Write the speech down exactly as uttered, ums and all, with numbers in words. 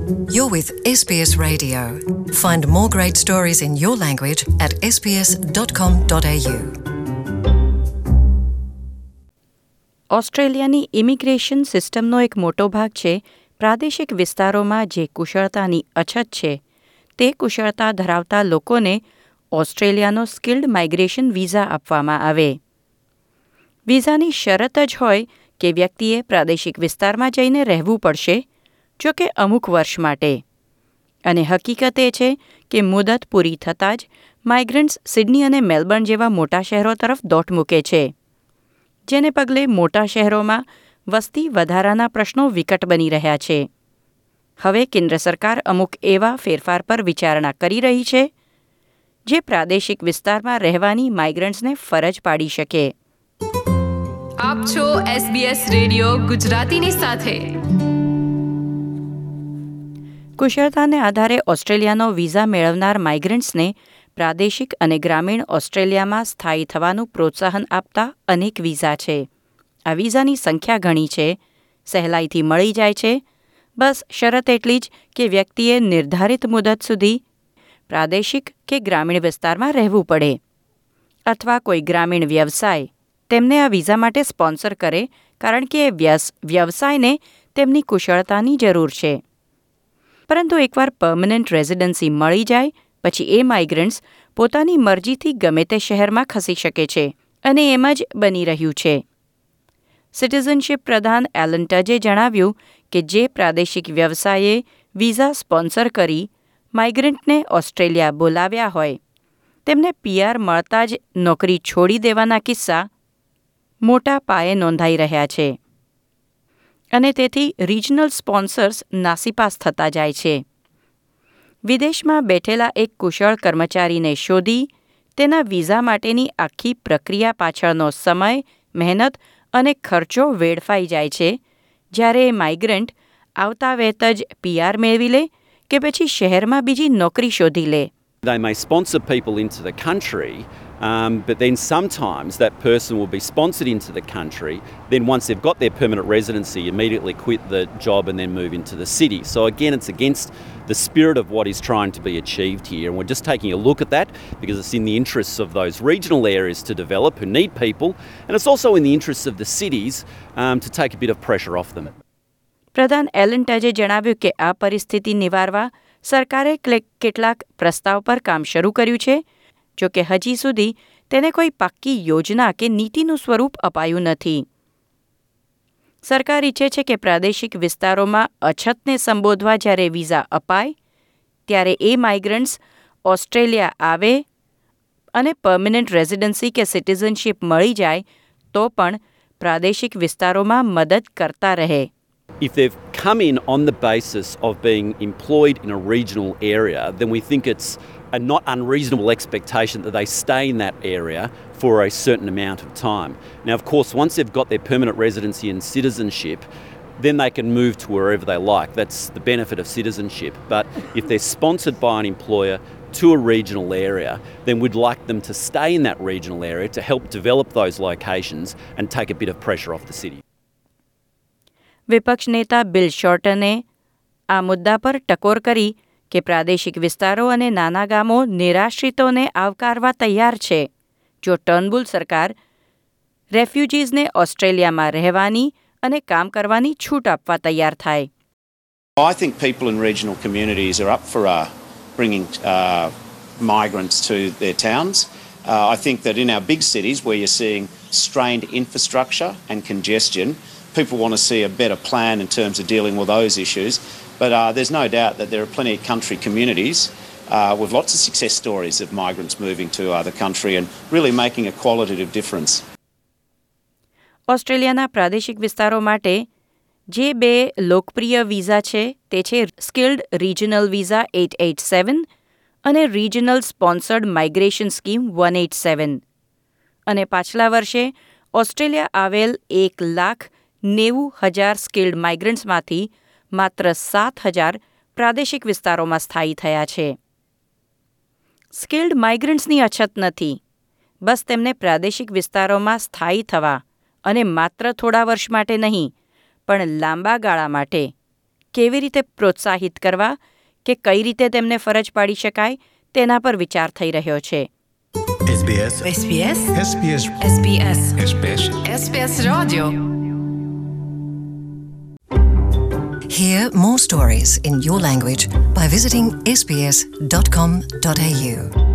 You're with S B S Radio. Find more great stories in your language at s b s dot com dot a u. ઓસ્ટ્રેલિયાની immigration સિસ્ટમનો એક મોટો ભાગ છે પ્રાદેશિક વિસ્તારોમાં જે કુશળતાની અછત છે તે કુશળતા ધરાવતા લોકોને ઓસ્ટ્રેલિયાનો સ્કિલ્ડ માઇગ્રેશન વિઝા આપવામાં આવે. વિઝાની શરત જ હોય કે વ્યક્તિએ પ્રાદેશિક વિસ્તારમાં જઈને રહેવું પડશે, જો કે અમુક વર્ષ માટે. અને હકીકત એ છે કે મુદત પૂરી થતાં જ માઇગ્રન્ટ્સ સિડની અને મેલબર્ન જેવા મોટા શહેરો તરફ દોટ મૂકે છે, જેને પગલે મોટા શહેરોમાં વસ્તી વધારાના પ્રશ્નો વિકટ બની રહ્યા છે. હવે કેન્દ્ર સરકાર અમુક એવા ફેરફાર પર વિચારણા કરી રહી છે જે પ્રાદેશિક વિસ્તારમાં રહેવાની માઇગ્રન્ટ્સને ફરજ પાડી શકે. આપ છો એસ બી એસ રેડિયો ગુજરાતીની સાથે. કુશળતાને આધારે ઓસ્ટ્રેલિયાનો વિઝા મેળવનાર માઇગ્રન્ટ્સને પ્રાદેશિક અને ગ્રામીણ ઓસ્ટ્રેલિયામાં સ્થાયી થવાનું પ્રોત્સાહન આપતા અનેક વિઝા છે. આ વિઝાની સંખ્યા ઘણી છે, સહેલાઈથી મળી જાય છે. બસ શરત એટલી જ કે વ્યક્તિએ નિર્ધારિત મુદત સુધી પ્રાદેશિક કે ગ્રામીણ વિસ્તારમાં રહેવું પડે, અથવા કોઈ ગ્રામીણ વ્યવસાય તેમને આ વિઝા માટે સ્પોન્સર કરે, કારણ કે વ્યસ વ્યવસાયને તેમની કુશળતાની જરૂર છે. પરંતુ એકવાર પર્મનન્ટ રેઝિડન્સી મળી જાય પછી એ માઇગ્રન્ટ્સ પોતાની મરજીથી ગમે તે શહેરમાં ખસી શકે છે, અને એમ જ બની રહ્યું છે. સિટીઝનશીપ પ્રધાન એલન ટજે જણાવ્યું કે જે પ્રાદેશિક વ્યવસાયે વિઝા સ્પોન્સર કરી માઇગ્રન્ટને ઓસ્ટ્રેલિયા બોલાવ્યા હોય તેમને પીઆર મળતા જ નોકરી છોડી દેવાના કિસ્સા મોટા પાયે નોંધાઈ રહ્યા છે, અને તેથી રિજનલ સ્પોન્સર્સ નાસીપાસ થતા જાય છે. વિદેશમાં બેઠેલા એક કુશળ કર્મચારીને શોધી તેના વિઝા માટેની આખી પ્રક્રિયા પાછળનો સમય, મહેનત અને ખર્ચો વેડફાઈ જાય છે, જ્યારે માઇગ્રન્ટ આવતા વેત જ પીઆર મેળવી લે કે પછી શહેરમાં બીજી નોકરી શોધી લે. They may sponsor people into the country, um, but then sometimes that person will be sponsored into the country. Then once they've got their permanent residency, immediately quit the job and then move into the city. So again, it's against the spirit of what is trying to be achieved here. And we're just taking a look at that because it's in the interests of those regional areas to develop who need people. And it's also in the interests of the cities um, to take a bit of pressure off them. પ્રધાન Alan Tudge જણાવ્યું કે આ પરિસ્થિતિ નિવારવા સરકારે કેટલાક પ્રસ્તાવ પર કામ શરૂ કર્યું છે, જો કે હજી સુધી તેને કોઈ પાક્કી યોજના કે નીતિનું સ્વરૂપ અપાયું નથી. સરકાર ઈચ્છે છે કે પ્રાદેશિક વિસ્તારોમાં અછતને સંબોધવા જ્યારે વિઝા અપાય ત્યારે એ માઇગ્રન્ટ્સ ઓસ્ટ્રેલિયા આવે અને પર્મનન્ટ રેઝિડન્સી કે સિટીઝનશીપ મળી જાય તો પણ પ્રાદેશિક વિસ્તારોમાં મદદ કરતા રહે. If they've come in on the basis of being employed in a regional area, then we think it's a not unreasonable expectation that they stay in that area for a certain amount of time. Now, of course, once they've got their permanent residency and citizenship, then they can move to wherever they like. That's the benefit of citizenship. But if they're sponsored by an employer to a regional area, then we'd like them to stay in that regional area to help develop those locations and take a bit of pressure off the city. વિપક્ષ નેતા bill શોર્ટને આ મુદ્દા પર ટકોર કરી કે પ્રાદેશિક વિસ્તારો અને નાના ગામો નિરાશ્રિતોને આવકારવા તૈયાર છે જો ટર્નબુલ સરકાર રેફ્યુજીઝને ઓસ્ટ્રેલિયામાં રહેવાની અને કામ કરવાની છૂટ આપવા તૈયાર થાય. I think people in regional communities are up for uh, bringing uh, migrants to their towns. Uh, I think that in our big cities where you're seeing strained infrastructure and congestion, people want to see a better plan in terms of dealing with those issues. But uh, there's no doubt that there are plenty of country communities uh, with lots of success stories of migrants moving to uh, the country and really making a qualitative difference. ઓસ્ટ્રેલિયાના પ્રાદેશિક વિસ્તારો માટે જે બે લોકપ્રિય visa છે તે છે skilled regional visa eight eighty-seven અને regional sponsored migration scheme one eighty-seven. અને પાછલા વર્ષે ઓસ્ટ્રેલિયા આવેલ એક લાખ નેવું હજાર સ્કિલ્ડ માઇગ્રન્ટ્સમાંથી માત્ર સાત હજાર પ્રાદેશિક વિસ્તારોમાં સ્થાયી થયા છે. સ્કિલ્ડ માઇગ્રન્ટ્સની અછત નથી, બસ તેમને પ્રાદેશિક વિસ્તારોમાં સ્થાયી થવા અને માત્ર થોડા વર્ષ માટે નહીં પણ લાંબા ગાળા માટે કેવી રીતે પ્રોત્સાહિત કરવા કે કઈ રીતે તેમને ફરજ પાડી શકાય તેના પર વિચાર થઈ રહ્યો છે. SBS SBS SBS SBS SBS SBS Radio. Hear more stories in your language by visiting s b s dot com dot a u.